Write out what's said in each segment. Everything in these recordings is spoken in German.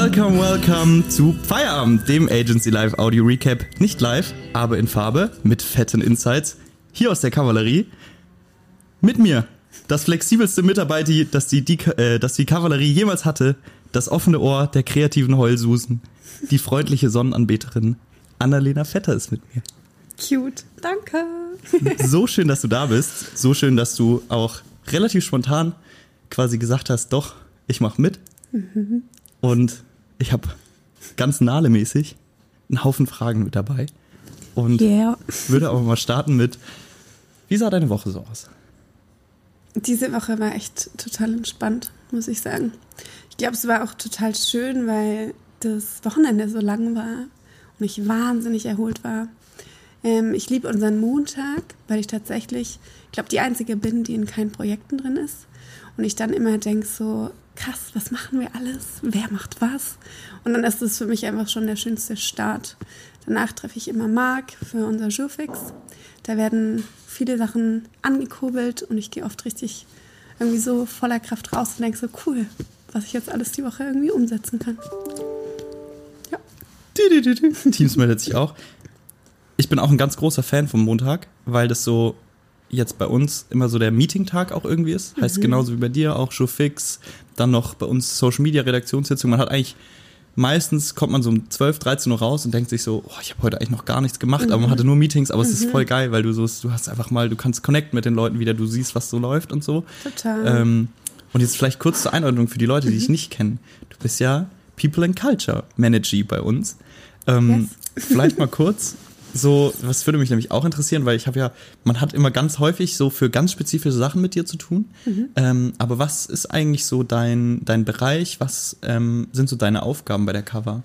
Welcome zu Feierabend, dem Agency Live Audio Recap. Nicht live, aber in Farbe, mit fetten Insights. Hier aus der Kavallerie. Mit mir, das flexibelste Mitarbeiter, das die Kavallerie jemals hatte. Das offene Ohr der kreativen Heulsusen. Die freundliche Sonnenanbeterin. Annalena Vetter ist mit mir. Cute, danke. So schön, dass du da bist. So schön, dass du auch relativ spontan quasi gesagt hast, doch, ich mach mit. Mhm. Und ich habe ganz Nale-mäßig einen Haufen Fragen mit dabei. Und würde aber mal starten mit, wie sah deine Woche so aus? Diese Woche war echt total entspannt, muss ich sagen. Ich glaube, es war auch total schön, weil das Wochenende so lang war und ich wahnsinnig erholt war. Ich liebe unseren Montag, weil ich tatsächlich, ich glaube, die Einzige bin, die in keinen Projekten drin ist. Und ich dann immer denke so, krass, was machen wir alles? Wer macht was? Und dann ist es für mich einfach schon der schönste Start. Danach treffe ich immer Marc für unser Jourfix. Da werden viele Sachen angekurbelt und ich gehe oft richtig irgendwie so voller Kraft raus und denke so, cool, was ich jetzt alles die Woche irgendwie umsetzen kann. Ja. Teams meldet sich auch. Ich bin auch ein ganz großer Fan vom Montag, weil das so jetzt bei uns immer so der Meeting-Tag auch irgendwie ist. Heißt genauso wie bei dir auch Showfix, dann noch bei uns Social-Media-Redaktionssitzung. Man hat eigentlich, meistens kommt man so um 12, 13 Uhr raus und denkt sich so, oh, ich habe heute eigentlich noch gar nichts gemacht, aber man hatte nur Meetings, aber es ist voll geil, weil du hast einfach mal, du kannst connecten mit den Leuten wieder, du siehst, was so läuft und so. Total. Und jetzt vielleicht kurz zur Einordnung für die Leute, die dich nicht kennen. Du bist ja People and Culture Manager bei uns. Yes. Vielleicht mal kurz. So, was würde mich nämlich auch interessieren, weil man hat immer ganz häufig so für ganz spezifische Sachen mit dir zu tun. Aber was ist eigentlich so dein Bereich? Was sind so deine Aufgaben bei der Cover?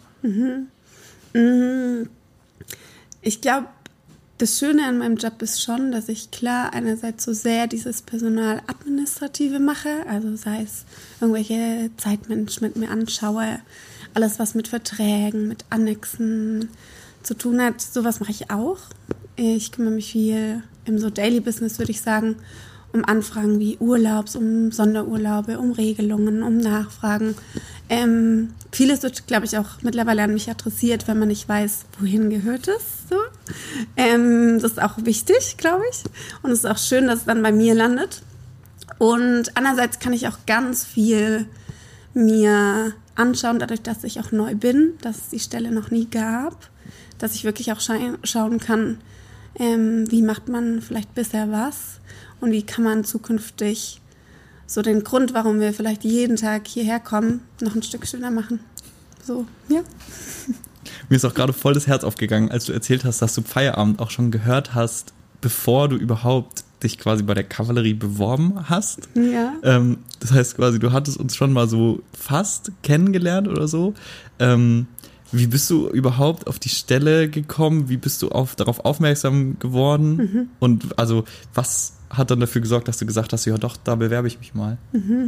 Ich glaube, das Schöne an meinem Job ist schon, dass ich klar einerseits so sehr dieses Personaladministrative mache, also sei es irgendwelche Zeitmanagement mir anschaue, alles was mit Verträgen, mit Annexen zu tun hat, sowas mache ich auch. Ich kümmere mich viel im so Daily Business, würde ich sagen, um Anfragen wie Urlaubs, um Sonderurlaube, um Regelungen, um Nachfragen. Vieles wird, glaube ich, auch mittlerweile an mich adressiert, wenn man nicht weiß, wohin gehört es. So. Das ist auch wichtig, glaube ich. Und es ist auch schön, dass es dann bei mir landet. Und andererseits kann ich auch ganz viel mir anschauen, dadurch, dass ich auch neu bin, dass es die Stelle noch nie gab, dass ich wirklich auch schauen kann, wie macht man vielleicht bisher was und wie kann man zukünftig so den Grund, warum wir vielleicht jeden Tag hierher kommen, noch ein Stück schöner machen. So, ja. Mir ist auch gerade voll das Herz aufgegangen, als du erzählt hast, dass du Feierabend auch schon gehört hast, bevor du überhaupt dich quasi bei der Kavallerie beworben hast. Ja. Das heißt quasi, du hattest uns schon mal so fast kennengelernt oder so. Wie bist du überhaupt auf die Stelle gekommen? Wie bist du darauf aufmerksam geworden? Und also, was hat dann dafür gesorgt, dass du gesagt hast, ja doch, da bewerbe ich mich mal?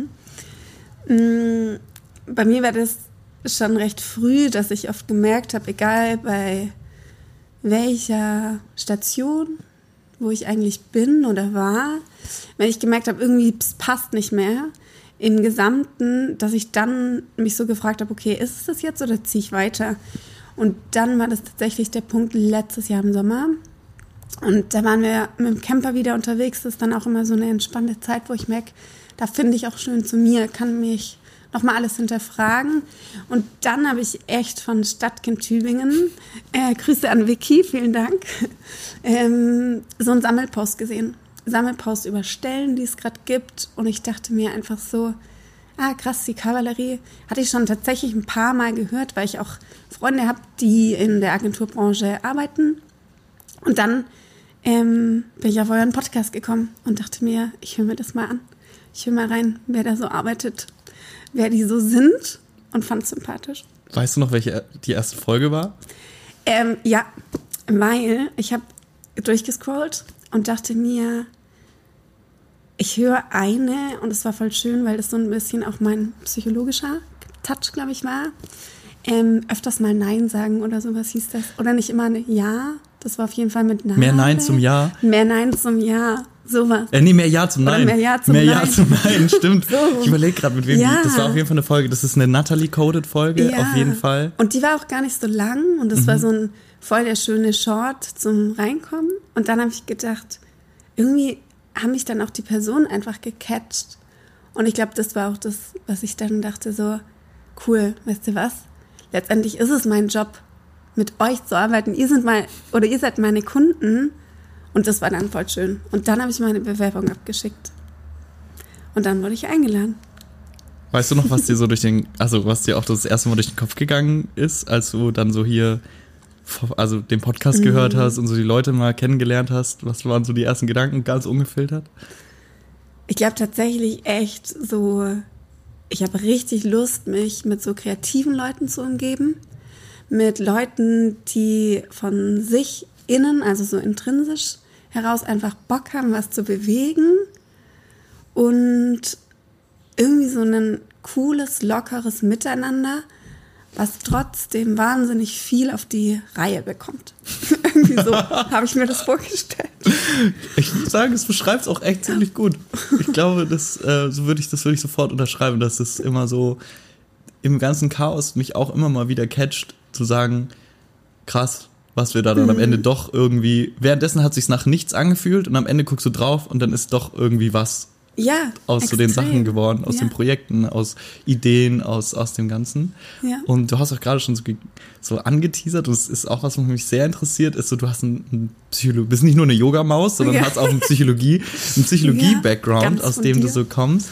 Bei mir war das schon recht früh, dass ich oft gemerkt habe, egal bei welcher Station, wo ich eigentlich bin oder war, wenn ich gemerkt habe, irgendwie es passt nicht mehr, im Gesamten, dass ich dann mich so gefragt habe, okay, ist es das jetzt oder ziehe ich weiter? Und dann war das tatsächlich der Punkt letztes Jahr im Sommer. Und da waren wir mit dem Camper wieder unterwegs. Das ist dann auch immer so eine entspannte Zeit, wo ich merke, da finde ich auch schön zu mir, kann mich nochmal alles hinterfragen. Und dann habe ich echt von Stadtkind Tübingen, Grüße an Vicky, vielen Dank, so einen Sammelpost gesehen. Sammelpost über Stellen, die es gerade gibt. Und ich dachte mir einfach so, krass, die Kavallerie hatte ich schon tatsächlich ein paar Mal gehört, weil ich auch Freunde habe, die in der Agenturbranche arbeiten. Und dann bin ich auf euren Podcast gekommen und dachte mir, ich höre mir das mal an. Ich höre mal rein, wer da so arbeitet, wer die so sind und fand es sympathisch. Weißt du noch, welche die erste Folge war? Ja, weil ich habe durchgescrollt und dachte mir, ich höre eine, und es war voll schön, weil das so ein bisschen auch mein psychologischer Touch, glaube ich, war. Öfters mal Nein sagen oder sowas hieß das. Oder nicht immer ein Ja. Das war auf jeden Fall mit Nein. Mehr Nein zum Ja. Mehr Nein zum Ja. Sowas. Nee, mehr Ja zum Nein. Oder mehr Ja zum Nein. Nein. Ja zum Nein, stimmt. So. Ich überlege gerade, mit wem Ja. das war auf jeden Fall eine Folge. Das ist eine Natalie-Coded-Folge, Ja. auf jeden Fall. Und die war auch gar nicht so lang und das war so ein voll der schöne Short zum Reinkommen. Und dann habe ich gedacht, irgendwie haben mich dann auch die Personen einfach gecatcht. Und ich glaube, das war auch das, was ich dann dachte, so cool, weißt du was? Letztendlich ist es mein Job, mit euch zu arbeiten. Ihr seid meine Kunden. Und das war dann voll schön. Und dann habe ich meine Bewerbung abgeschickt. Und dann wurde ich eingeladen. Weißt du noch, was dir so was dir auch das erste Mal durch den Kopf gegangen ist, als du dann so hier, also den Podcast gehört hast und so die Leute mal kennengelernt hast? Was waren so die ersten Gedanken, ganz ungefiltert? Ich glaube tatsächlich echt so, ich habe richtig Lust, mich mit so kreativen Leuten zu umgeben. Mit Leuten, die von sich innen, also so intrinsisch heraus einfach Bock haben, was zu bewegen und irgendwie so ein cooles, lockeres Miteinander, was trotzdem wahnsinnig viel auf die Reihe bekommt. Irgendwie so habe ich mir das vorgestellt. Ich muss sagen, es beschreibt es auch echt ziemlich gut. Ich glaube, das würde ich sofort unterschreiben, dass es immer so im ganzen Chaos mich auch immer mal wieder catcht, zu sagen, krass, was wir da dann am Ende doch irgendwie, währenddessen hat es sich nach nichts angefühlt und am Ende guckst du drauf und dann ist doch irgendwie was aus so den Sachen geworden, aus den Projekten, aus Ideen, aus dem Ganzen. Ja. Und du hast auch gerade schon so angeteasert, und das ist auch was mich sehr interessiert, ist so, du hast bist nicht nur eine Yogamaus, sondern hast auch einen Psychologie-Background, aus dem du so kommst.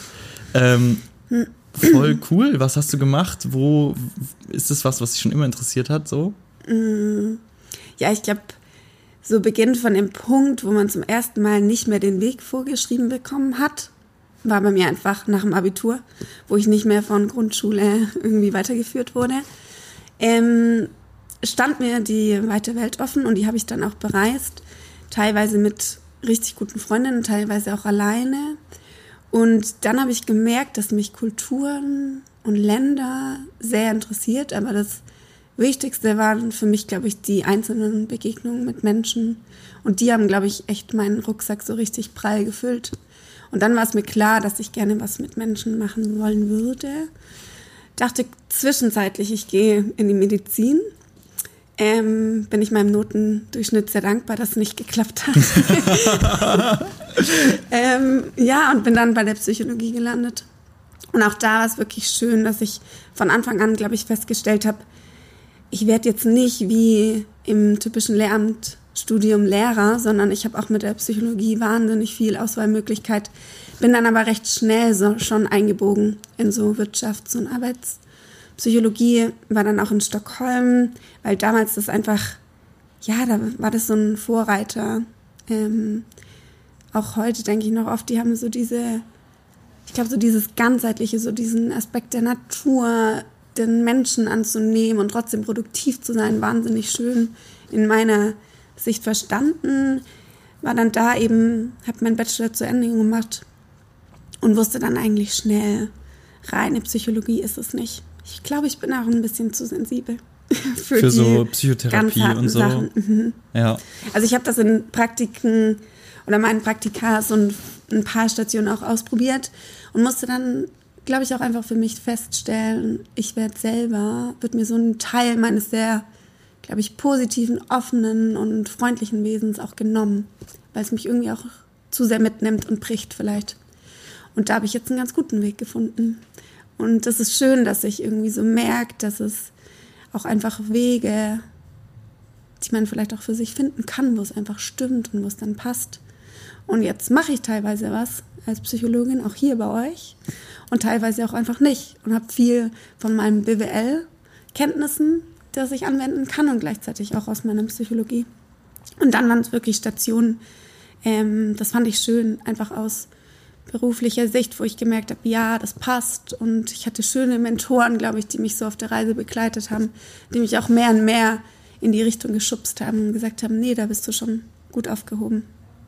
Voll cool. Was hast du gemacht? Wo ist das was dich schon immer interessiert hat? So? Ja, ich glaube, so beginnt von dem Punkt, wo man zum ersten Mal nicht mehr den Weg vorgeschrieben bekommen hat, war bei mir einfach nach dem Abitur, wo ich nicht mehr von Grundschule irgendwie weitergeführt wurde. Stand mir die weite Welt offen und die habe ich dann auch bereist, teilweise mit richtig guten Freundinnen, teilweise auch alleine. Und dann habe ich gemerkt, dass mich Kulturen und Länder sehr interessiert, aber das Wichtigste waren für mich, glaube ich, die einzelnen Begegnungen mit Menschen. Und die haben, glaube ich, echt meinen Rucksack so richtig prall gefüllt. Und dann war es mir klar, dass ich gerne was mit Menschen machen wollen würde. Dachte zwischenzeitlich, ich gehe in die Medizin. Bin ich meinem Notendurchschnitt sehr dankbar, dass es nicht geklappt hat. Und bin dann bei der Psychologie gelandet. Und auch da war es wirklich schön, dass ich von Anfang an, glaube ich, festgestellt habe, ich werde jetzt nicht wie im typischen Lehramtsstudium Lehrer, sondern ich habe auch mit der Psychologie wahnsinnig viel Auswahlmöglichkeit. Bin dann aber recht schnell so schon eingebogen in so Wirtschafts- und Arbeitspsychologie, war dann auch in Stockholm, weil damals das einfach, da war das so ein Vorreiter. Auch heute denke ich noch oft, die haben so dieses ganzheitliche, so diesen Aspekt der Natur, den Menschen anzunehmen und trotzdem produktiv zu sein, wahnsinnig schön in meiner Sicht verstanden. War dann da eben, habe meinen Bachelor zu Ende gemacht und wusste dann eigentlich schnell, reine Psychologie ist es nicht. Ich glaube, ich bin auch ein bisschen zu sensibel für so Psychotherapie und so. Sachen. Mhm. Ja. Also ich habe das in Praktiken oder meinen Praktikas und ein paar Stationen auch ausprobiert und musste dann, glaube ich, auch einfach für mich feststellen, wird mir so ein Teil meines sehr, glaube ich, positiven, offenen und freundlichen Wesens auch genommen, weil es mich irgendwie auch zu sehr mitnimmt und bricht vielleicht. Und da habe ich jetzt einen ganz guten Weg gefunden. Und das ist schön, dass ich irgendwie so merke, dass es auch einfach Wege, die man vielleicht auch für sich finden kann, wo es einfach stimmt und wo es dann passt. Und jetzt mache ich teilweise was als Psychologin, auch hier bei euch, und teilweise auch einfach nicht. Und habe viel von meinen BWL-Kenntnissen, das ich anwenden kann, und gleichzeitig auch aus meiner Psychologie. Und dann waren es wirklich Stationen, das fand ich schön, einfach aus beruflicher Sicht, wo ich gemerkt habe, ja, das passt. Und ich hatte schöne Mentoren, glaube ich, die mich so auf der Reise begleitet haben, die mich auch mehr und mehr in die Richtung geschubst haben und gesagt haben, nee, da bist du schon gut aufgehoben.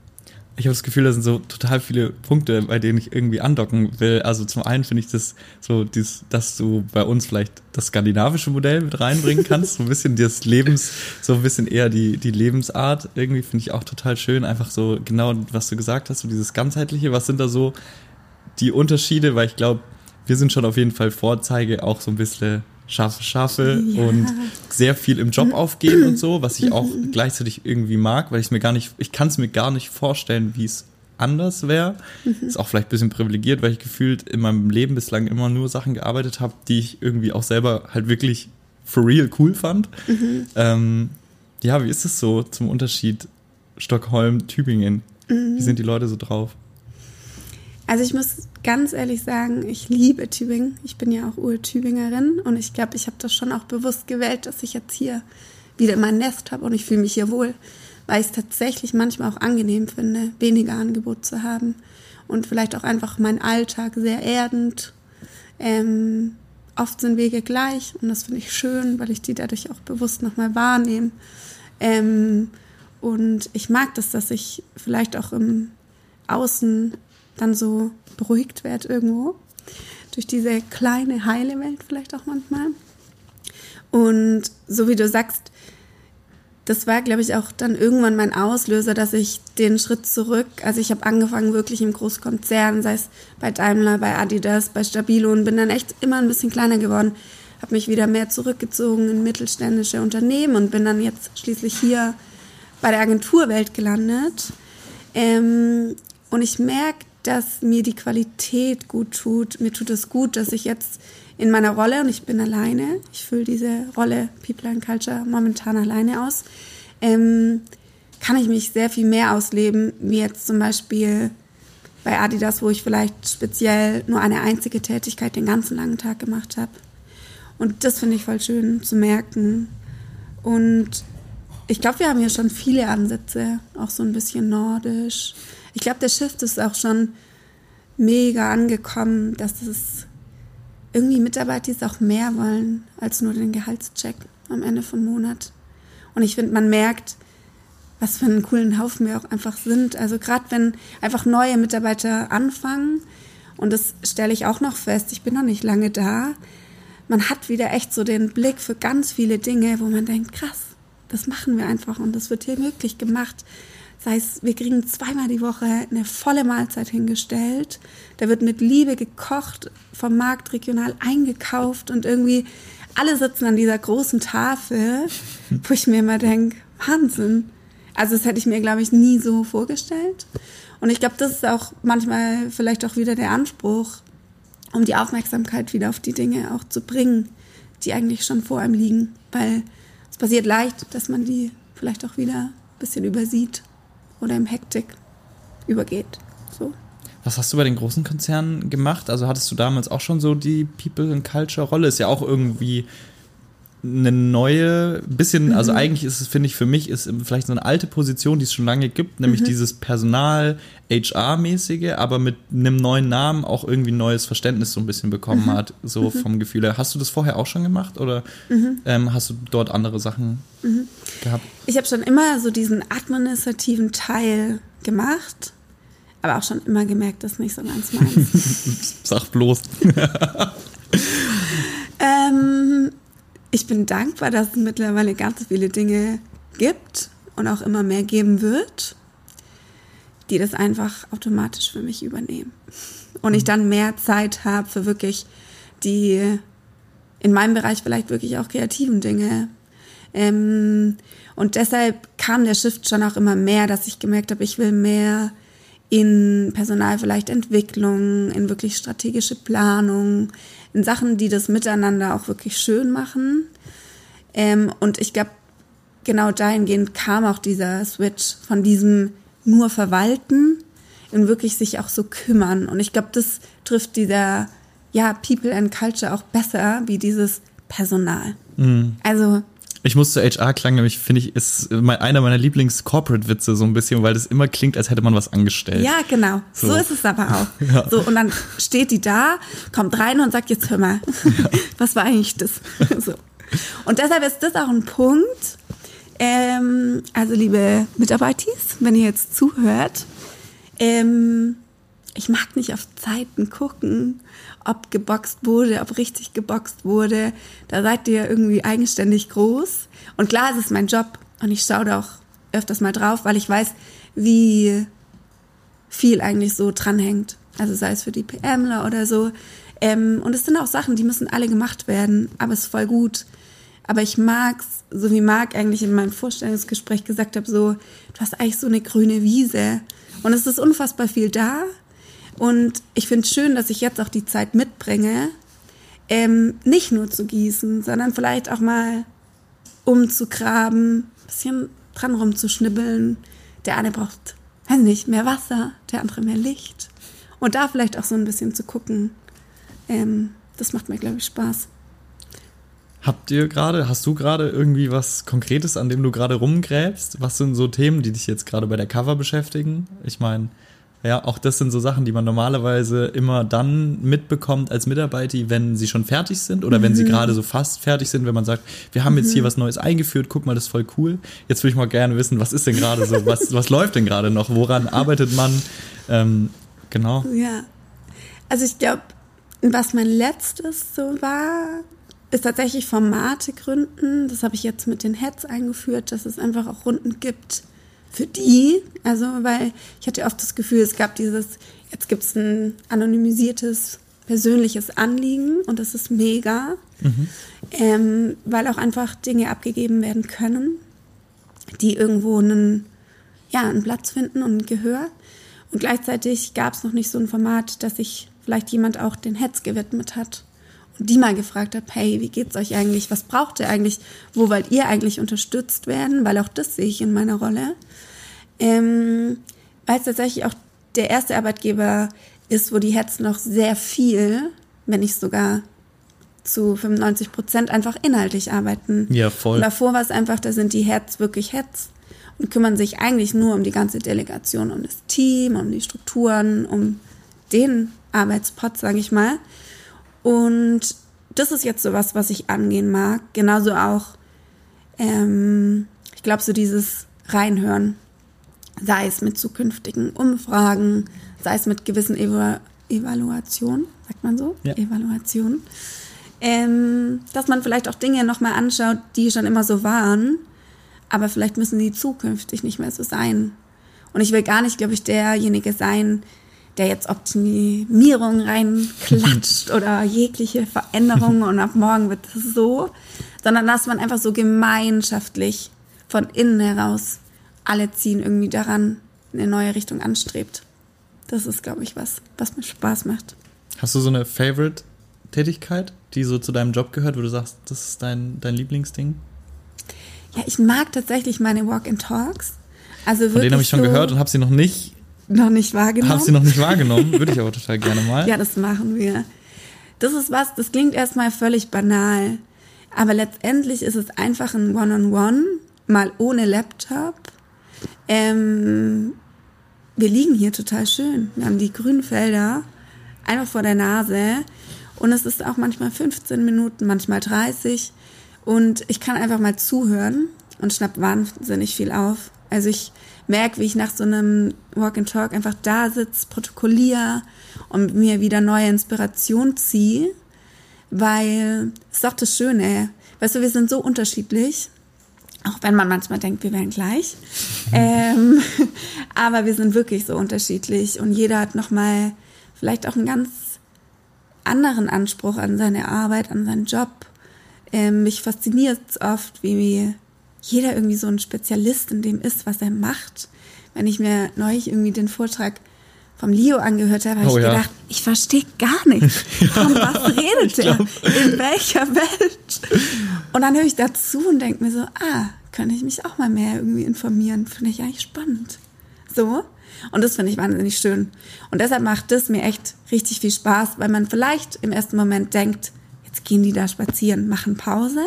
ich habe das Gefühl, da sind so total viele Punkte, bei denen ich irgendwie andocken will. Also zum einen finde ich das so, dass du bei uns vielleicht das skandinavische Modell mit reinbringen kannst, so ein bisschen das Lebens, so ein bisschen eher die Lebensart. Irgendwie finde ich auch total schön, einfach so genau, was du gesagt hast, so dieses Ganzheitliche. Was sind da so die Unterschiede? Weil ich glaube, wir sind schon auf jeden Fall Vorzeige, auch so ein bisschen Schafe und sehr viel im Job aufgehen und so, was ich auch gleichzeitig irgendwie mag, weil ich kann es mir gar nicht vorstellen, wie es anders wäre. Ist auch vielleicht ein bisschen privilegiert, weil ich gefühlt in meinem Leben bislang immer nur Sachen gearbeitet habe, die ich irgendwie auch selber halt wirklich for real cool fand. Wie ist es so zum Unterschied Stockholm, Tübingen? Wie sind die Leute so drauf? Also ich muss ganz ehrlich sagen, ich liebe Tübingen. Ich bin ja auch Ur-Tübingerin und ich glaube, ich habe das schon auch bewusst gewählt, dass ich jetzt hier wieder mein Nest habe und ich fühle mich hier wohl, weil ich es tatsächlich manchmal auch angenehm finde, weniger Angebot zu haben und vielleicht auch einfach mein Alltag sehr erdend. Oft sind Wege gleich und das finde ich schön, weil ich die dadurch auch bewusst nochmal wahrnehme. Und ich mag das, dass ich vielleicht auch im Außen dann so beruhigt werde irgendwo. Durch diese kleine, heile Welt vielleicht auch manchmal. Und so wie du sagst, das war, glaube ich, auch dann irgendwann mein Auslöser, dass ich den Schritt zurück, also ich habe angefangen wirklich im Großkonzern, sei es bei Daimler, bei Adidas, bei Stabilo und bin dann echt immer ein bisschen kleiner geworden, habe mich wieder mehr zurückgezogen in mittelständische Unternehmen und bin dann jetzt schließlich hier bei der Agenturwelt gelandet. Und ich merke, dass mir die Qualität gut tut. Mir tut es gut, dass ich jetzt in meiner Rolle, und ich bin alleine, ich fülle diese Rolle People and Culture momentan alleine aus, kann ich mich sehr viel mehr ausleben, wie jetzt zum Beispiel bei Adidas, wo ich vielleicht speziell nur eine einzige Tätigkeit den ganzen langen Tag gemacht habe. Und das finde ich voll schön zu merken. Und ich glaube, wir haben hier schon viele Ansätze, auch so ein bisschen nordisch. Ich glaube, der Shift ist auch schon mega angekommen, dass es irgendwie Mitarbeiter auch mehr wollen als nur den Gehaltscheck am Ende vom Monat. Und ich finde, man merkt, was für einen coolen Haufen wir auch einfach sind. Also gerade wenn einfach neue Mitarbeiter anfangen, und das stelle ich auch noch fest, ich bin noch nicht lange da, man hat wieder echt so den Blick für ganz viele Dinge, wo man denkt, krass, das machen wir einfach und das wird hier möglich gemacht. Sei es, wir kriegen 2-mal die Woche eine volle Mahlzeit hingestellt. Da wird mit Liebe gekocht, vom Markt regional eingekauft und irgendwie alle sitzen an dieser großen Tafel, wo ich mir immer denke, Wahnsinn. Also das hätte ich mir, glaube ich, nie so vorgestellt. Und ich glaube, das ist auch manchmal vielleicht auch wieder der Anspruch, um die Aufmerksamkeit wieder auf die Dinge auch zu bringen, die eigentlich schon vor einem liegen. Weil es passiert leicht, dass man die vielleicht auch wieder ein bisschen übersieht oder im Hektik übergeht. So. Was hast du bei den großen Konzernen gemacht? Also hattest du damals auch schon so die People and Culture Rolle? Ist ja auch irgendwie eine neue, bisschen, also eigentlich ist es, finde ich, für mich ist vielleicht so eine alte Position, die es schon lange gibt, nämlich dieses Personal-HR-mäßige, aber mit einem neuen Namen auch irgendwie ein neues Verständnis so ein bisschen bekommen hat, so vom Gefühl her. Hast du das vorher auch schon gemacht oder hast du dort andere Sachen gehabt? Ich habe schon immer so diesen administrativen Teil gemacht, aber auch schon immer gemerkt, das ist nicht so ganz meins. Sag bloß. Ich bin dankbar, dass es mittlerweile ganz viele Dinge gibt und auch immer mehr geben wird, die das einfach automatisch für mich übernehmen. Und ich dann mehr Zeit habe für wirklich die, in meinem Bereich vielleicht wirklich auch kreativen Dinge. Und deshalb kam der Shift schon auch immer mehr, dass ich gemerkt habe, ich will mehr in Personal vielleicht Entwicklung, in wirklich strategische Planung, in Sachen, die das Miteinander auch wirklich schön machen. Und ich glaube, genau dahingehend kam auch dieser Switch von diesem nur verwalten in wirklich sich auch so kümmern. Und ich glaube, das trifft dieser People and Culture auch besser wie dieses Personal. Also ich muss zu HR klang, nämlich finde ich, ist einer meiner Lieblings-Corporate-Witze so ein bisschen, weil das immer klingt, als hätte man was angestellt. Ja, genau. So ist es aber auch. Ja. So, und dann steht die da, kommt rein und sagt, jetzt hör mal, was war eigentlich das? So. Und deshalb ist das auch ein Punkt, also liebe Mitarbeiter, wenn ihr jetzt zuhört, Ich mag nicht auf Zeiten gucken, ob geboxt wurde, ob richtig geboxt wurde. Da seid ihr irgendwie eigenständig groß. Und klar, es ist mein Job und ich schaue da auch öfters mal drauf, weil ich weiß, wie viel eigentlich so dranhängt. Also sei es für die PMler oder so. Und es sind auch Sachen, die müssen alle gemacht werden, aber es ist voll gut. Aber ich mag's, so wie Marc eigentlich in meinem Vorstellungsgespräch gesagt hat, so, du hast eigentlich so eine grüne Wiese. Und es ist unfassbar viel da. Und ich finde es schön, dass ich jetzt auch die Zeit mitbringe, nicht nur zu gießen, sondern vielleicht auch mal umzugraben, ein bisschen dran rumzuschnibbeln. Der eine braucht, weiß nicht, mehr Wasser, der andere mehr Licht. Und da vielleicht auch so ein bisschen zu gucken, das macht mir, glaube ich, Spaß. Hast du gerade irgendwie was Konkretes, an dem du gerade rumgräbst? Was sind so Themen, die dich jetzt gerade bei der Cover beschäftigen? Ich meine, ja, auch das sind so Sachen, die man normalerweise immer dann mitbekommt als Mitarbeiter, wenn sie schon fertig sind oder wenn sie gerade so fast fertig sind, wenn man sagt, wir haben jetzt hier was Neues eingeführt, guck mal, das ist voll cool. Jetzt würde ich mal gerne wissen, was ist denn gerade so, was läuft denn gerade noch, woran arbeitet man? Genau. Ja, also ich glaube, was mein letztes so war, ist tatsächlich Formate gründen. Das habe ich jetzt mit den Heads eingeführt, dass es einfach auch Runden gibt für die. Also, weil ich hatte oft das Gefühl, es gab jetzt gibt es ein anonymisiertes, persönliches Anliegen und das ist mega, weil auch einfach Dinge abgegeben werden können, die irgendwo einen Platz finden und ein Gehör. Und gleichzeitig gab es noch nicht so ein Format, dass sich vielleicht jemand auch den Heads gewidmet hat. Die mal gefragt habe, hey, wie geht's euch eigentlich? Was braucht ihr eigentlich? Wo wollt ihr eigentlich unterstützt werden? Weil auch das sehe ich in meiner Rolle. Weil es tatsächlich auch der erste Arbeitgeber ist, wo die Heads noch sehr viel, wenn nicht sogar zu 95% einfach inhaltlich arbeiten. Ja, voll. Und davor war es einfach, da sind die Heads wirklich Heads und kümmern sich eigentlich nur um die ganze Delegation, um das Team, um die Strukturen, um den Arbeitspot, sage ich mal. Und das ist jetzt sowas, was ich angehen mag. Genauso auch, ich glaube, so dieses Reinhören. Sei es mit zukünftigen Umfragen, sei es mit gewissen Evaluationen, sagt man so? Ja. Evaluationen. Dass man vielleicht auch Dinge nochmal anschaut, die schon immer so waren, aber vielleicht müssen die zukünftig nicht mehr so sein. Und ich will gar nicht, glaube ich, derjenige sein, der jetzt Optimierung reinklatscht oder jegliche Veränderungen und ab morgen wird es so, sondern dass man einfach so gemeinschaftlich von innen heraus alle ziehen irgendwie daran eine neue Richtung anstrebt. Das ist, glaube ich, was mir Spaß macht. Hast du so eine Favorite-Tätigkeit, die so zu deinem Job gehört, wo du sagst, das ist dein Lieblingsding? Ja, ich mag tatsächlich meine Walk-and-Talks. Also von denen habe ich schon gehört und habe sie noch nicht wahrgenommen. Habe sie noch nicht wahrgenommen, würde ich aber total gerne mal. Ja, das machen wir. Das ist das klingt erstmal völlig banal, aber letztendlich ist es einfach ein One-on-One, mal ohne Laptop. Wir liegen hier total schön. Wir haben die grünen Felder einfach vor der Nase und es ist auch manchmal 15 Minuten, manchmal 30 und ich kann einfach mal zuhören und schnapp wahnsinnig viel auf. Also ich merke, wie ich nach so einem Walk and Talk einfach da sitze, protokolliere und mir wieder neue Inspiration ziehe, weil es ist doch das Schöne. Weißt du, wir sind so unterschiedlich, auch wenn man manchmal denkt, wir wären gleich. Aber wir sind wirklich so unterschiedlich und jeder hat nochmal vielleicht auch einen ganz anderen Anspruch an seine Arbeit, an seinen Job. Mich fasziniert es oft, wie jeder irgendwie so ein Spezialist in dem ist, was er macht. Wenn ich mir neulich irgendwie den Vortrag vom Leo angehört habe, habe ich gedacht, ich verstehe gar nichts. Von was redet er? In welcher Welt? Und dann höre ich dazu und denke mir so, könnte ich mich auch mal mehr irgendwie informieren. Finde ich eigentlich spannend. So. Und das finde ich wahnsinnig schön. Und deshalb macht das mir echt richtig viel Spaß, weil man vielleicht im ersten Moment denkt, jetzt gehen die da spazieren, machen Pause.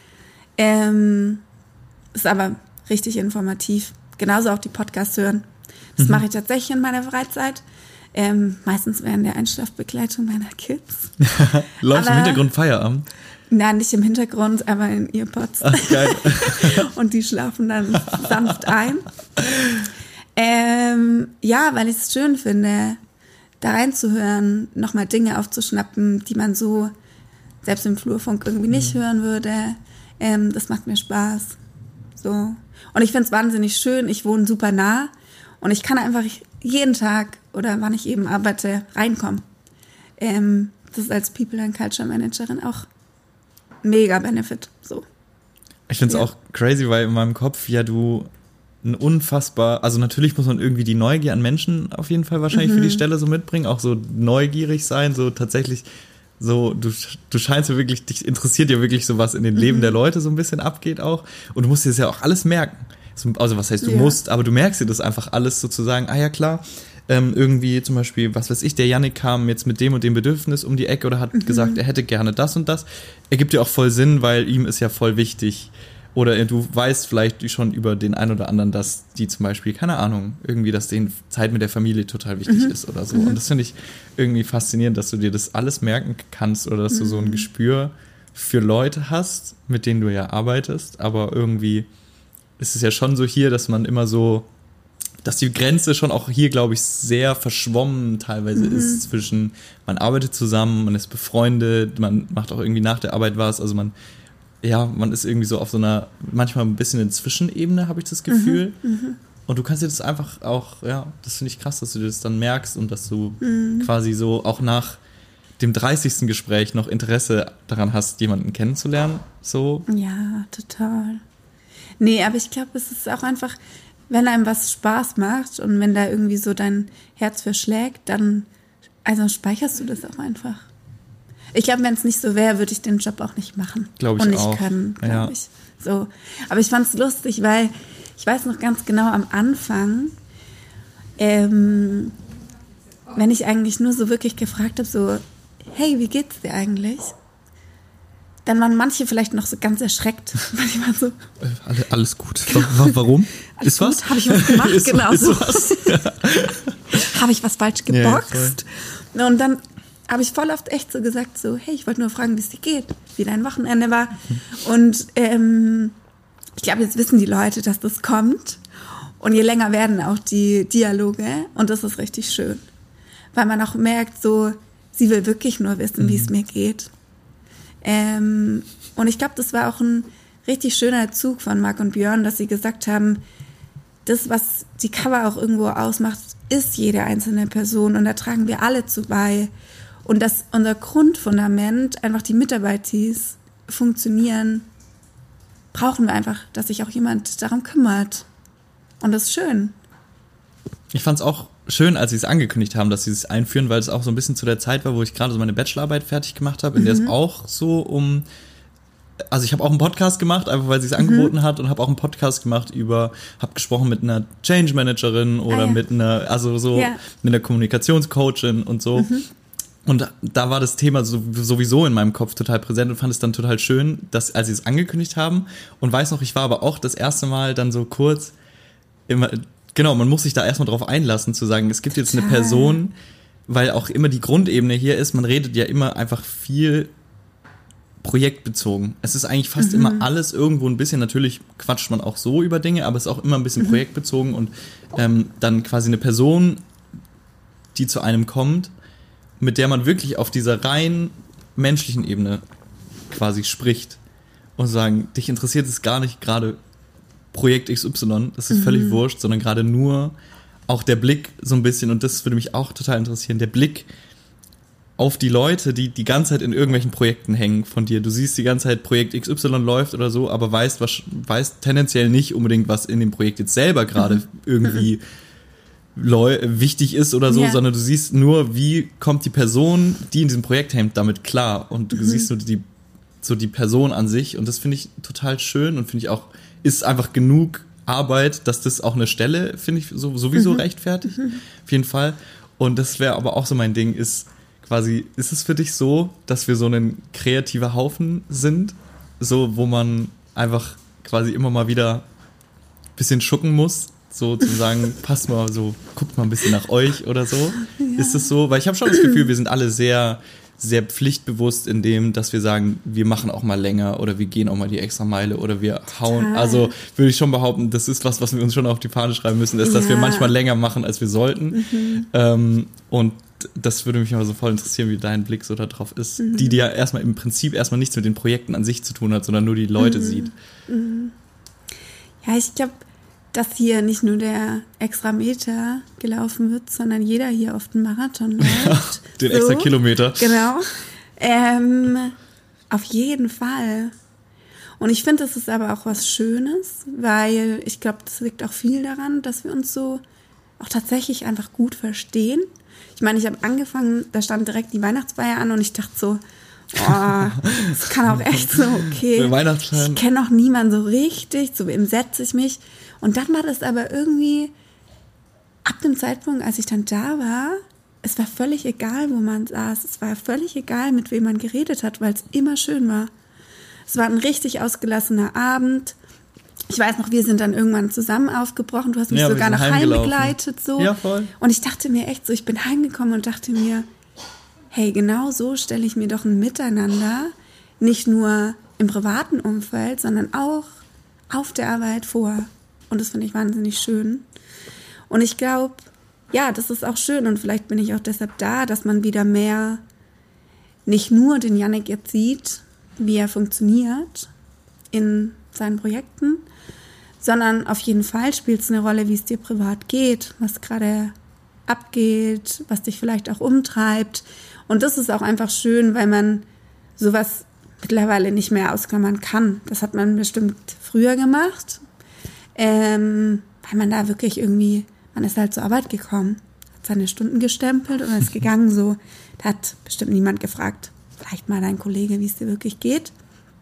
Ist aber richtig informativ. Genauso auch die Podcasts hören. Das mache ich tatsächlich in meiner Freizeit. Meistens während der Einschlafbegleitung meiner Kids. Läuft im Hintergrund Feierabend? Nein, nicht im Hintergrund, aber in Earpods. Ach, geil. Und die schlafen dann sanft ein. Ja, weil ich es schön finde, da reinzuhören, nochmal Dinge aufzuschnappen, die man so selbst im Flurfunk irgendwie nicht hören würde. Das macht mir Spaß. So. Und ich finde es wahnsinnig schön. Ich wohne super nah und ich kann einfach jeden Tag oder wann ich eben arbeite, reinkommen. Das ist als People and Culture Managerin auch mega Benefit. So. Ich finde es auch crazy, weil in meinem Kopf du ein unfassbar, also natürlich muss man irgendwie die Neugier an Menschen auf jeden Fall wahrscheinlich für die Stelle so mitbringen, auch so neugierig sein, so tatsächlich so, du scheinst ja wirklich, dich interessiert ja wirklich so, was in den Leben der Leute so ein bisschen abgeht auch und du musst dir das ja auch alles merken. Also was heißt du musst, aber du merkst dir das einfach alles sozusagen, ja klar, irgendwie zum Beispiel, was weiß ich, der Yannick kam jetzt mit dem und dem Bedürfnis um die Ecke oder hat gesagt, er hätte gerne das und das. Ergibt ja auch voll Sinn, weil ihm ist ja voll wichtig. Oder du weißt vielleicht schon über den einen oder anderen, dass die zum Beispiel, keine Ahnung, irgendwie, dass denen Zeit mit der Familie total wichtig ist oder so. Und das finde ich irgendwie faszinierend, dass du dir das alles merken kannst oder dass du so ein Gespür für Leute hast, mit denen du ja arbeitest. Aber irgendwie ist es ja schon so hier, dass man immer so, dass die Grenze schon auch hier, glaube ich, sehr verschwommen teilweise ist zwischen, man arbeitet zusammen, man ist befreundet, man macht auch irgendwie nach der Arbeit was, also man ist irgendwie so auf so einer, manchmal ein bisschen in Zwischenebene, habe ich das Gefühl. Und du kannst dir das einfach auch, das finde ich krass, dass du dir das dann merkst und dass du quasi so auch nach dem 30. Gespräch noch Interesse daran hast, jemanden kennenzulernen. So. Ja, total. Nee, aber ich glaube, es ist auch einfach, wenn einem was Spaß macht und wenn da irgendwie so dein Herz verschlägt, dann speicherst du das auch einfach. Ich glaube, wenn es nicht so wäre, würde ich den Job auch nicht machen. Glaube ich auch. Und nicht können, glaube ich. So. Aber ich fand es lustig, weil ich weiß noch ganz genau am Anfang, wenn ich eigentlich nur so wirklich gefragt habe, so, hey, wie geht's dir eigentlich? Dann waren manche vielleicht noch so ganz erschreckt. Manchmal so. Alles gut. Warum? Ist gut? Was? Habe ich was gemacht? Genau so. Habe ich was falsch geboxt? Ja, und dann habe ich voll oft echt so gesagt, so, hey, ich wollte nur fragen, wie es dir geht, wie dein Wochenende war. Und ich glaube, jetzt wissen die Leute, dass das kommt. Und je länger werden auch die Dialoge. Und das ist richtig schön. Weil man auch merkt, so, sie will wirklich nur wissen, wie es mir geht. Und ich glaube, das war auch ein richtig schöner Zug von Marc und Björn, dass sie gesagt haben, das, was die Cover auch irgendwo ausmacht, ist jede einzelne Person. Und da tragen wir alle zu bei. Und dass unser Grundfundament, einfach die Mitarbeiter funktionieren, brauchen wir einfach, dass sich auch jemand darum kümmert. Und das ist schön. Ich fand es auch schön, als sie es angekündigt haben, dass sie es einführen, weil es auch so ein bisschen zu der Zeit war, wo ich gerade so meine Bachelorarbeit fertig gemacht habe, in der es auch so also ich habe auch einen Podcast gemacht, einfach weil sie es angeboten hat und habe auch einen Podcast gemacht habe gesprochen mit einer Change Managerin oder mit einer, mit einer Kommunikationscoachin und so. Und da war das Thema sowieso in meinem Kopf total präsent und fand es dann total schön, dass, als sie es angekündigt haben, und weiß noch, ich war aber auch das erste Mal dann so kurz immer, genau, man muss sich da erstmal drauf einlassen, zu sagen, es gibt jetzt eine Person, weil auch immer die Grundebene hier ist, man redet ja immer einfach viel projektbezogen. Es ist eigentlich fast immer alles irgendwo ein bisschen, natürlich quatscht man auch so über Dinge, aber es ist auch immer ein bisschen projektbezogen und dann quasi eine Person, die zu einem kommt, mit der man wirklich auf dieser rein menschlichen Ebene quasi spricht und sagen, dich interessiert es gar nicht gerade Projekt XY, das ist völlig wurscht, sondern gerade nur auch der Blick so ein bisschen, und das würde mich auch total interessieren, der Blick auf die Leute, die die ganze Zeit in irgendwelchen Projekten hängen von dir. Du siehst die ganze Zeit, Projekt XY läuft oder so, aber weißt tendenziell nicht unbedingt, was in dem Projekt jetzt selber gerade irgendwie wichtig ist oder so, sondern du siehst nur, wie kommt die Person, die in diesem Projekt hängt, damit klar, und du siehst nur die Person an sich, und das finde ich total schön und finde ich auch, ist einfach genug Arbeit, dass das auch eine Stelle, finde ich, sowieso rechtfertigt, auf jeden Fall. Und das wäre aber auch so mein Ding, ist es für dich so, dass wir so ein kreativer Haufen sind, so, wo man einfach quasi immer mal wieder ein bisschen schucken muss, so zu sagen, passt mal so, guckt mal ein bisschen nach euch oder so. Ja. Ist es so? Weil ich habe schon das Gefühl, wir sind alle sehr, sehr pflichtbewusst in dem, dass wir sagen, wir machen auch mal länger oder wir gehen auch mal die extra Meile oder wir hauen. Total. Also würde ich schon behaupten, das ist was wir uns schon auf die Fahne schreiben müssen, ist, dass wir manchmal länger machen, als wir sollten. Und das würde mich mal so voll interessieren, wie dein Blick so da drauf ist, die ja erstmal im Prinzip erstmal nichts mit den Projekten an sich zu tun hat, sondern nur die Leute sieht. Ja, ich glaube, dass hier nicht nur der extra Meter gelaufen wird, sondern jeder hier auf den Marathon läuft. Den extra Kilometer. Genau. Auf jeden Fall. Und ich finde, das ist aber auch was Schönes, weil ich glaube, das liegt auch viel daran, dass wir uns so auch tatsächlich einfach gut verstehen. Ich meine, ich habe angefangen, da stand direkt die Weihnachtsfeier an und ich dachte so, das kann auch echt so, okay, ich kenne noch niemanden so richtig, zu wem setze ich mich. Und dann war das aber irgendwie, ab dem Zeitpunkt, als ich dann da war, es war völlig egal, wo man saß. Es war völlig egal, mit wem man geredet hat, weil es immer schön war. Es war ein richtig ausgelassener Abend. Ich weiß noch, wir sind dann irgendwann zusammen aufgebrochen. Du hast mich sogar noch heimgegleitet. So. Ja, voll. Und ich dachte mir echt so, ich bin heimgekommen und dachte mir, hey, genau so stelle ich mir doch ein Miteinander, nicht nur im privaten Umfeld, sondern auch auf der Arbeit vor. Und das finde ich wahnsinnig schön. Und ich glaube, ja, das ist auch schön. Und vielleicht bin ich auch deshalb da, dass man wieder mehr nicht nur den Yannick jetzt sieht, wie er funktioniert in seinen Projekten, sondern auf jeden Fall spielt es eine Rolle, wie es dir privat geht, was gerade abgeht, was dich vielleicht auch umtreibt. Und das ist auch einfach schön, weil man sowas mittlerweile nicht mehr ausklammern kann. Das hat man bestimmt früher gemacht, weil man da wirklich irgendwie, man ist halt zur Arbeit gekommen, hat seine Stunden gestempelt und ist gegangen so. Da hat bestimmt niemand gefragt, vielleicht mal dein Kollege, wie es dir wirklich geht.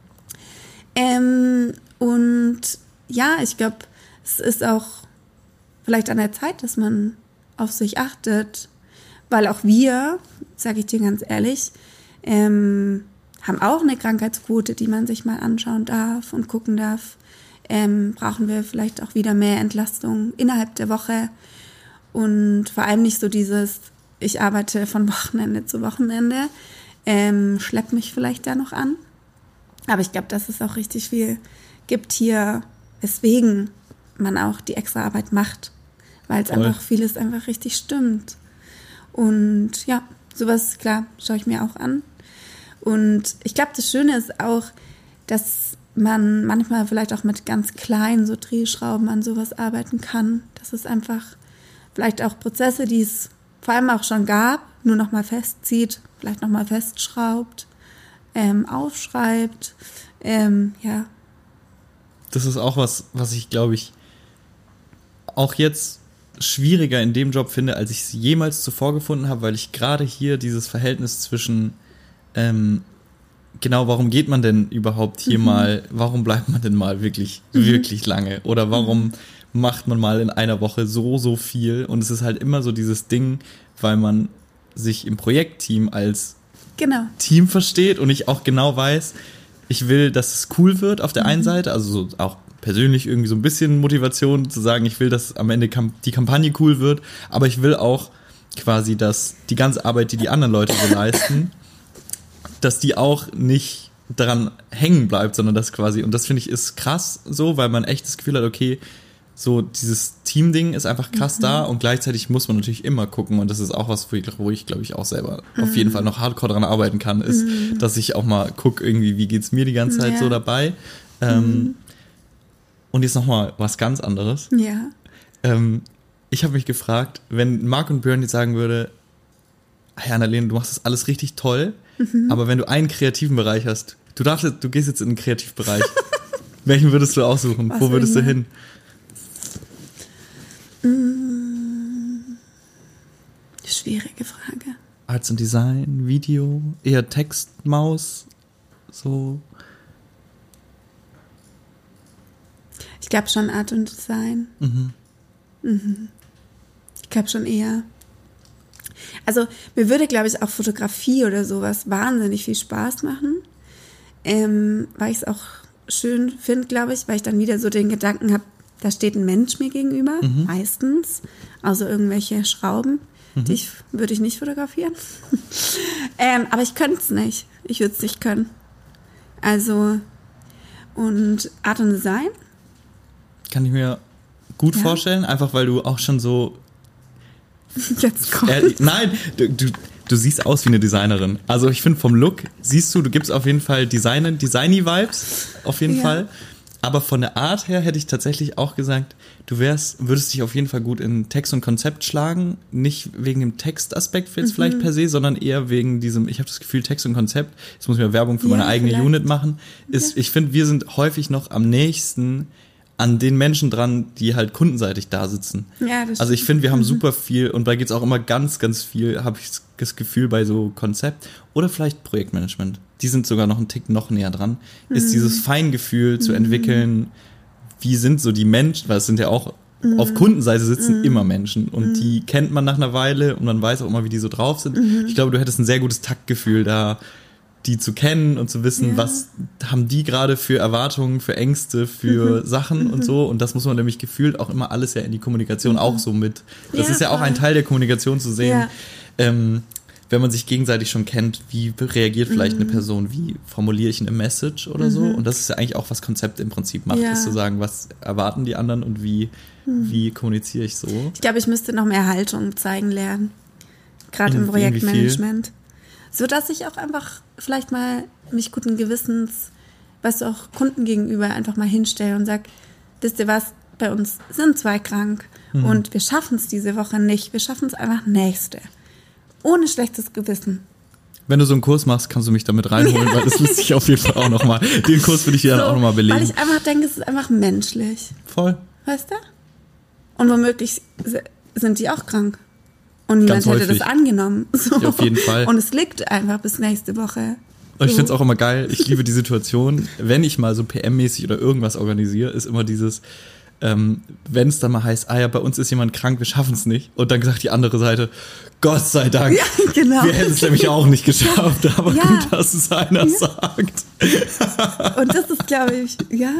Und ja, ich glaube, es ist auch vielleicht an der Zeit, dass man auf sich achtet, weil auch wir, sage ich dir ganz ehrlich, haben auch eine Krankheitsquote, die man sich mal anschauen darf und gucken darf. Brauchen wir vielleicht auch wieder mehr Entlastung innerhalb der Woche und vor allem nicht so dieses, ich arbeite von Wochenende zu Wochenende, schlepp mich vielleicht da noch an. Aber ich glaube, dass es auch richtig viel gibt hier, weswegen man auch die extra Arbeit macht, weil es einfach vieles einfach richtig stimmt. Und ja, sowas, klar, schaue ich mir auch an. Und ich glaube, das Schöne ist auch, dass man manchmal vielleicht auch mit ganz kleinen so Drehschrauben an sowas arbeiten kann. Das ist einfach vielleicht auch Prozesse, die es vor allem auch schon gab, nur nochmal festzieht, vielleicht nochmal festschraubt, aufschreibt, ja. Das ist auch was ich, glaube ich, auch jetzt schwieriger in dem Job finde, als ich es jemals zuvor gefunden habe, weil ich gerade hier dieses Verhältnis zwischen genau, warum geht man denn überhaupt hier mal, warum bleibt man denn mal wirklich lange oder warum macht man mal in einer Woche so viel und es ist halt immer so dieses Ding, weil man sich im Projektteam als Team versteht und ich auch genau weiß, ich will, dass es cool wird auf der einen Seite, also so auch persönlich irgendwie so ein bisschen Motivation zu sagen, ich will, dass am Ende die Kampagne cool wird, aber ich will auch quasi, dass die ganze Arbeit, die die anderen Leute so leisten, dass die auch nicht daran hängen bleibt, sondern das quasi, und das finde ich ist krass so, weil man echt das Gefühl hat, okay, so dieses Team-Ding ist einfach krass da und gleichzeitig muss man natürlich immer gucken und das ist auch was, wo ich glaube ich auch selber auf jeden Fall noch hardcore dran arbeiten kann, ist, dass ich auch mal gucke irgendwie, wie geht's mir die ganze Zeit so dabei. Und jetzt nochmal was ganz anderes. Ja. Ich habe mich gefragt, wenn Marc und Björn jetzt sagen würde, hey Annalena, du machst das alles richtig toll, aber wenn du einen kreativen Bereich hast, du gehst jetzt in den Kreativbereich, welchen würdest du aussuchen? Wo würdest du hin? Schwierige Frage. Arts und Design, Video, eher Text, Maus, so. Ich glaube schon Art und Design. Ich glaube schon eher. Also mir würde, glaube ich, auch Fotografie oder sowas wahnsinnig viel Spaß machen, weil ich es auch schön finde, glaube ich, weil ich dann wieder so den Gedanken habe, da steht ein Mensch mir gegenüber, meistens, also irgendwelche Schrauben, Die würde ich nicht fotografieren. Aber ich könnte es nicht. Ich würde es nicht können. Also, und Art und Design? Kann ich mir gut vorstellen, einfach weil du auch schon so... Jetzt kommt. Nein, du siehst aus wie eine Designerin. Also ich finde vom Look siehst du gibst auf jeden Fall Designy-Vibes, auf jeden Fall. Aber von der Art her hätte ich tatsächlich auch gesagt, würdest dich auf jeden Fall gut in Text und Konzept schlagen. Nicht wegen dem Textaspekt jetzt vielleicht per se, sondern eher wegen diesem, ich habe das Gefühl, Text und Konzept, jetzt muss ich mir Werbung für meine eigene Unit machen, ich finde, wir sind häufig noch am nächsten an den Menschen dran, die halt kundenseitig da sitzen. Ja, das also ich finde, wir haben super viel, und da geht's auch immer ganz, ganz viel, habe ich das Gefühl, bei so Konzept oder vielleicht Projektmanagement. Die sind sogar noch einen Tick noch näher dran, ist dieses Feingefühl zu entwickeln, wie sind so die Menschen, weil es sind ja auch, auf Kundenseite sitzen immer Menschen und die kennt man nach einer Weile und man weiß auch immer, wie die so drauf sind. Ich glaube, du hättest ein sehr gutes Taktgefühl da, die zu kennen und zu wissen, was haben die gerade für Erwartungen, für Ängste, für Sachen und so. Und das muss man nämlich gefühlt auch immer alles ja in die Kommunikation auch so mit. Das ist ja auch ein Teil der Kommunikation zu sehen, wenn man sich gegenseitig schon kennt, wie reagiert vielleicht eine Person, wie formuliere ich eine Message oder so. Und das ist ja eigentlich auch, was Konzept im Prinzip macht, ist zu sagen, was erwarten die anderen und wie kommuniziere ich so. Ich glaube, ich müsste noch mehr Haltung zeigen lernen, gerade im Projektmanagement. So dass ich auch einfach vielleicht mal mich guten Gewissens, was auch Kunden gegenüber einfach mal hinstelle und sage, wisst ihr was, bei uns sind 2 krank und wir schaffen es diese Woche nicht, wir schaffen es einfach nächste. Ohne schlechtes Gewissen. Wenn du so einen Kurs machst, kannst du mich damit reinholen, weil das müsste ich auf jeden Fall auch nochmal, den Kurs würde ich dir dann auch nochmal belegen. Weil ich einfach denke, es ist einfach menschlich. Voll. Weißt du? Und womöglich sind die auch krank. Und niemand hätte das angenommen. So. Ja, auf jeden Fall. Und es liegt einfach bis nächste Woche. Und ich finde es auch immer geil, ich liebe die Situation, wenn ich mal so PM-mäßig oder irgendwas organisiere, ist immer dieses, wenn es dann mal heißt, ja, bei uns ist jemand krank, wir schaffen es nicht. Und dann sagt die andere Seite, Gott sei Dank, genau. Wir hätten es nämlich auch nicht geschafft, aber gut, dass es einer sagt. Und das ist, glaube ich,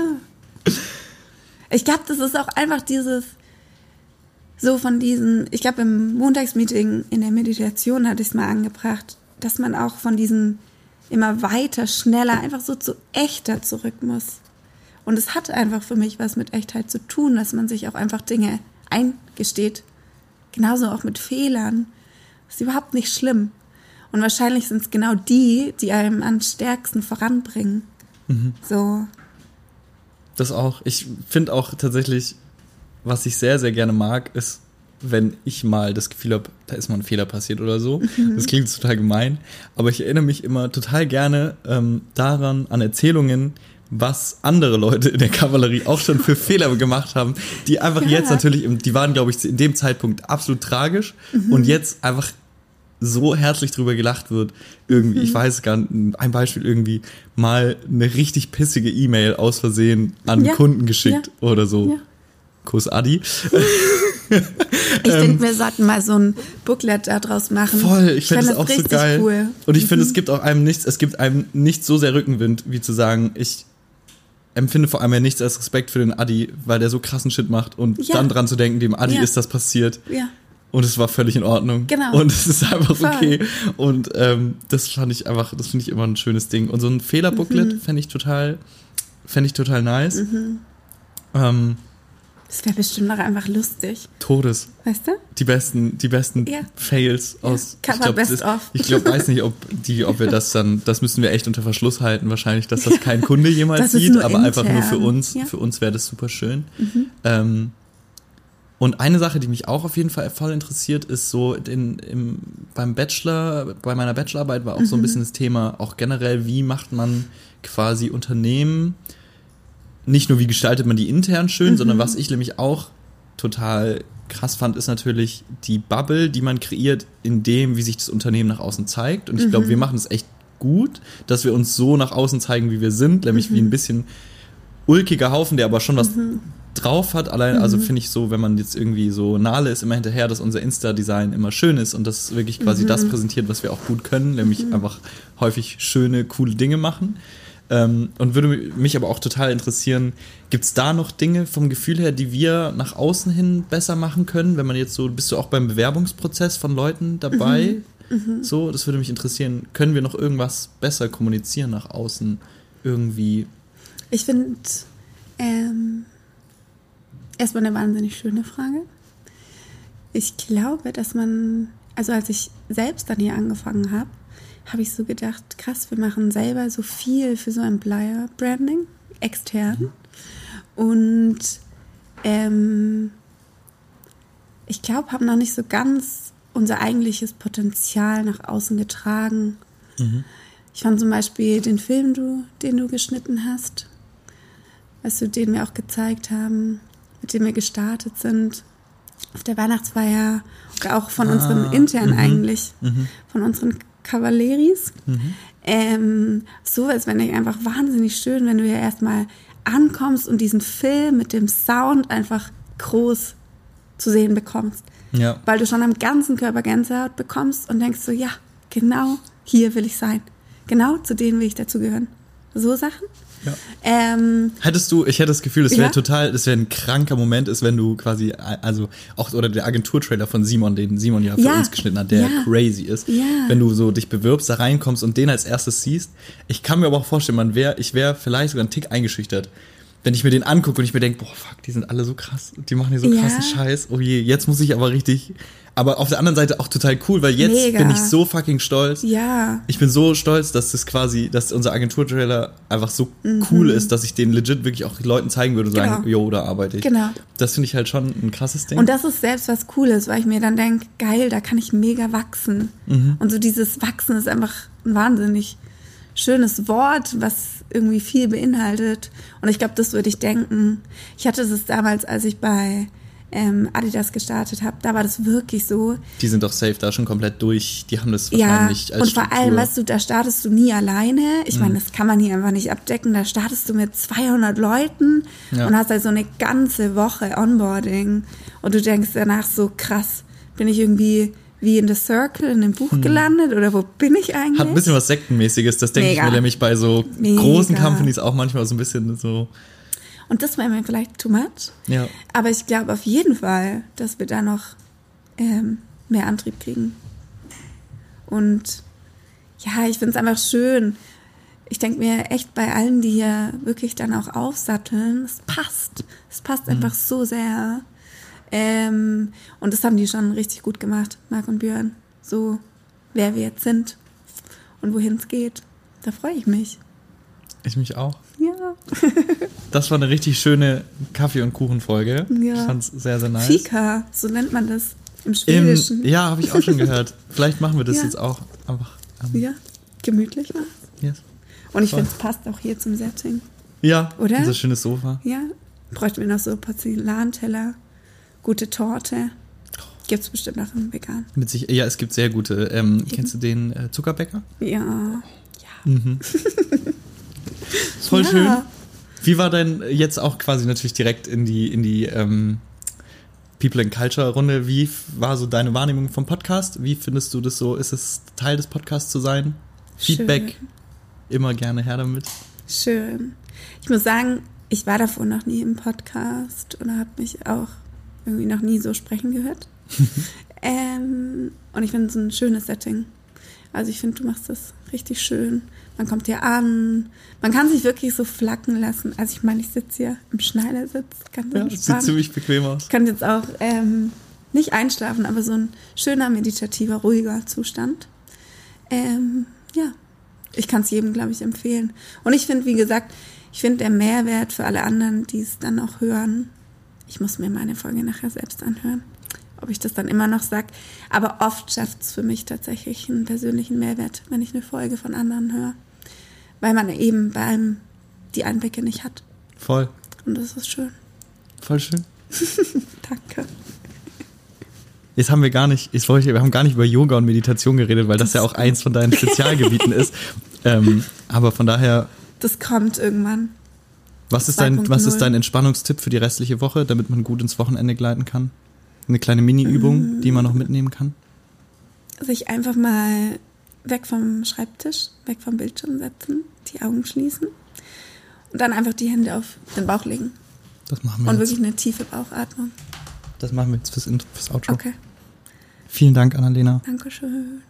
ich glaube, das ist auch einfach dieses, so von diesen, ich glaube im Montagsmeeting in der Meditation hatte ich es mal angebracht, dass man auch von diesen immer weiter, schneller, einfach so zu echter zurück muss. Und es hat einfach für mich was mit Echtheit zu tun, dass man sich auch einfach Dinge eingesteht. Genauso auch mit Fehlern. Das ist überhaupt nicht schlimm. Und wahrscheinlich sind es genau die einem am stärksten voranbringen. So. Das auch. Ich finde auch tatsächlich, was ich sehr, sehr gerne mag, ist, wenn ich mal das Gefühl habe, da ist mal ein Fehler passiert oder so. Das klingt total gemein, aber ich erinnere mich immer total gerne daran, an Erzählungen, was andere Leute in der Kavallerie auch schon für Fehler gemacht haben, die einfach jetzt natürlich, die waren, glaube ich, in dem Zeitpunkt absolut tragisch und jetzt einfach so herzlich drüber gelacht wird. Irgendwie, ich weiß gar nicht, ein Beispiel irgendwie, mal eine richtig pissige E-Mail aus Versehen an Kunden geschickt oder so. Ja. Kuss Adi. Ich denke, wir sollten mal so ein Booklet da draus machen. Voll, ich finde das auch so geil. Cool. Und ich finde, es gibt einem nicht so sehr Rückenwind, wie zu sagen, ich empfinde vor allem ja nichts als Respekt für den Adi, weil der so krassen Shit macht und dann dran zu denken, dem Adi ist das passiert. Ja. Und es war völlig in Ordnung. Genau. Und es ist einfach okay. Und das finde ich immer ein schönes Ding. Und so ein Fehlerbooklet fände ich total nice. Das wäre bestimmt noch einfach lustig. Todes. Weißt du? Die besten Fails aus. Cover Best of. Ich glaube, weiß nicht, ob wir das dann, das müssen wir echt unter Verschluss halten, wahrscheinlich, dass das kein Kunde jemals sieht, aber intern. Einfach nur für uns. Ja. Für uns wäre das super schön. Und eine Sache, die mich auch auf jeden Fall voll interessiert, ist so bei meiner Bachelorarbeit war auch so ein bisschen das Thema, auch generell, wie macht man quasi Unternehmen, nicht nur wie gestaltet man die intern schön, sondern was ich nämlich auch total krass fand, ist natürlich die Bubble, die man kreiert, in dem, wie sich das Unternehmen nach außen zeigt. Und ich glaube, wir machen es echt gut, dass wir uns so nach außen zeigen, wie wir sind, nämlich wie ein bisschen ulkiger Haufen, der aber schon was drauf hat. Allein, also finde ich so, wenn man jetzt irgendwie so Nale ist immer hinterher, dass unser Insta-Design immer schön ist und das wirklich quasi das präsentiert, was wir auch gut können, nämlich einfach häufig schöne, coole Dinge machen. Und würde mich aber auch total interessieren, gibt es da noch Dinge vom Gefühl her, die wir nach außen hin besser machen können? Wenn man jetzt so, bist du auch beim Bewerbungsprozess von Leuten dabei? So, das würde mich interessieren. Können wir noch irgendwas besser kommunizieren nach außen irgendwie? Ich finde erstmal eine wahnsinnig schöne Frage. Ich glaube, dass man, also als ich selbst dann hier angefangen habe, habe ich so gedacht, krass, wir machen selber so viel für so Employer-Branding, extern. Und ich glaube, haben noch nicht so ganz unser eigentliches Potenzial nach außen getragen. Ich fand zum Beispiel den Film, den du geschnitten hast, weißt du, den wir auch gezeigt haben, mit dem wir gestartet sind, auf der Weihnachtsfeier, oder auch von unseren internen eigentlich, von unseren Kavalleris. Sowas finde ich einfach wahnsinnig schön, wenn du ja erstmal ankommst und diesen Film mit dem Sound einfach groß zu sehen bekommst. Ja. Weil du schon am ganzen Körper Gänsehaut bekommst und denkst so, ja, genau hier will ich sein. Genau zu denen will ich dazugehören. So Sachen. Ja. Ich hätte das Gefühl, das wäre ein kranker Moment ist, wenn du quasi, also auch, oder der Agenturtrailer von Simon, den Simon ja für uns geschnitten hat, der crazy ist. Ja. Wenn du so dich bewirbst, da reinkommst und den als erstes siehst. Ich kann mir aber auch vorstellen, ich wäre vielleicht sogar einen Tick eingeschüchtert, wenn ich mir den angucke und ich mir denke, boah, fuck, die sind alle so krass, die machen hier so krassen Scheiß. Oh je, jetzt muss ich aber richtig. Aber auf der anderen Seite auch total cool, weil jetzt bin ich so fucking stolz. Ja. Ich bin so stolz, dass dass unser Agenturtrailer einfach so cool ist, dass ich den legit wirklich auch Leuten zeigen würde und sagen, jo, da arbeite ich. Genau. Das finde ich halt schon ein krasses Ding. Und das ist selbst was Cooles, weil ich mir dann denke, geil, da kann ich mega wachsen. Und so dieses Wachsen ist einfach ein wahnsinnig schönes Wort, was irgendwie viel beinhaltet. Und ich glaube, das würde ich denken. Ich hatte es damals, als ich bei Adidas gestartet habe, da war das wirklich so. Die sind doch safe da schon komplett durch, die haben das wahrscheinlich als und vor allem, weißt du, da startest du nie alleine. Ich meine, das kann man hier einfach nicht abdecken. Da startest du mit 200 Leuten und hast halt so eine ganze Woche Onboarding und du denkst danach so, krass, bin ich irgendwie wie in The Circle in dem Buch gelandet oder wo bin ich eigentlich? Hat ein bisschen was Sektenmäßiges, das denke ich mir nämlich bei so großen Companies auch manchmal so ein bisschen so. Und das war mir vielleicht too much. Ja. Aber ich glaube auf jeden Fall, dass wir da noch mehr Antrieb kriegen. Und ja, ich finde es einfach schön. Ich denke mir echt bei allen, die hier wirklich dann auch aufsatteln, es passt. Es passt einfach so sehr. Und das haben die schon richtig gut gemacht, Marc und Björn. So, wer wir jetzt sind und wohin es geht. Da freue ich mich. Ich mich auch. Ja. Das war eine richtig schöne Kaffee- und Kuchen-Folge. Ja. Ich fand's sehr, sehr nice. Fika, so nennt man das im Schwedischen. Ja, habe ich auch schon gehört. Vielleicht machen wir das jetzt auch einfach. Ja, gemütlich war es. Yes. Und ich finde, es passt auch hier zum Setting. Ja, oder? Unser schönes Sofa. Ja, bräuchten wir noch so Porzellanteller, gute Torte. Gibt es bestimmt auch im Vegan. Ja, es gibt sehr gute. Kennst du den Zuckerbäcker? Ja. Voll schön. Wie war denn jetzt auch quasi natürlich direkt in die People and Culture Runde? Wie war so deine Wahrnehmung vom Podcast? Wie findest du das so? Ist es Teil des Podcasts zu sein? Feedback? Schön. Immer gerne her damit. Schön. Ich muss sagen, ich war davor noch nie im Podcast oder habe mich auch irgendwie noch nie so sprechen gehört. Und ich finde es ein schönes Setting. Also ich finde, du machst das richtig schön. Man kommt hier an, man kann sich wirklich so flacken lassen. Also ich meine, ich sitze hier im Schneidersitz, ganz entspannt. Sieht ziemlich bequem aus. Ich kann jetzt auch nicht einschlafen, aber so ein schöner, meditativer, ruhiger Zustand. Ja, ich kann es jedem, glaube ich, empfehlen. Und ich finde, wie gesagt, der Mehrwert für alle anderen, die es dann auch hören, ich muss mir meine Folge nachher selbst anhören, ob ich das dann immer noch sage. Aber oft schafft es für mich tatsächlich einen persönlichen Mehrwert, wenn ich eine Folge von anderen höre. Weil man eben bei allem die Einblicke nicht hat. Voll. Und das ist schön. Voll schön. Danke. Wir haben gar nicht über Yoga und Meditation geredet, weil das ja auch eins von deinen Spezialgebieten ist. Aber von daher. Das kommt irgendwann. Was ist dein Entspannungstipp für die restliche Woche, damit man gut ins Wochenende gleiten kann? Eine kleine Mini-Übung, die man noch mitnehmen kann? Sich einfach mal weg vom Schreibtisch, weg vom Bildschirm setzen, die Augen schließen und dann einfach die Hände auf den Bauch legen. Das machen wir und jetzt. wirklich eine tiefe Bauchatmung. Das machen wir jetzt fürs Outro. Okay. Vielen Dank, Annalena. Dankeschön.